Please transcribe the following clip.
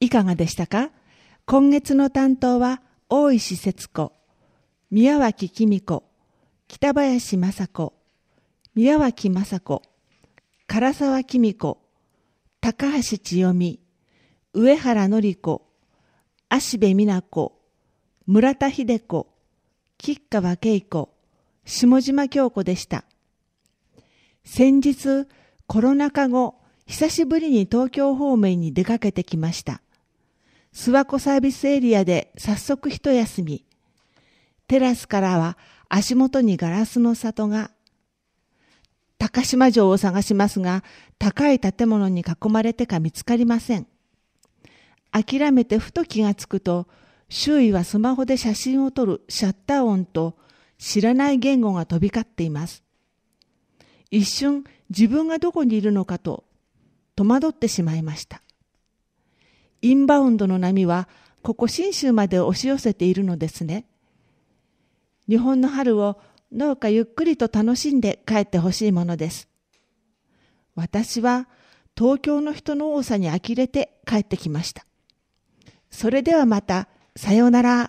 いかがでしたか？今月の担当は大石節子、宮脇紀子、北林雅子、宮脇雅子、唐沢紀子、高橋千代美、上原典子、芦部美奈子、村田秀子、吉川恵子、下島京子でした。先日、コロナ禍後、久しぶりに東京方面に出かけてきました。諏訪湖サービスエリアで早速一休み。テラスからは足元にガラスの里が。高島城を探しますが、高い建物に囲まれてか見つかりません。諦めてふと気がつくと、周囲はスマホで写真を撮るシャッター音と知らない言語が飛び交っています。一瞬自分がどこにいるのかと戸惑ってしまいました。インバウンドの波はここ信州まで押し寄せているのですね。日本の春をどうかゆっくりと楽しんで帰ってほしいものです。私は東京の人の多さに呆れて帰ってきました。それではまた、さようなら。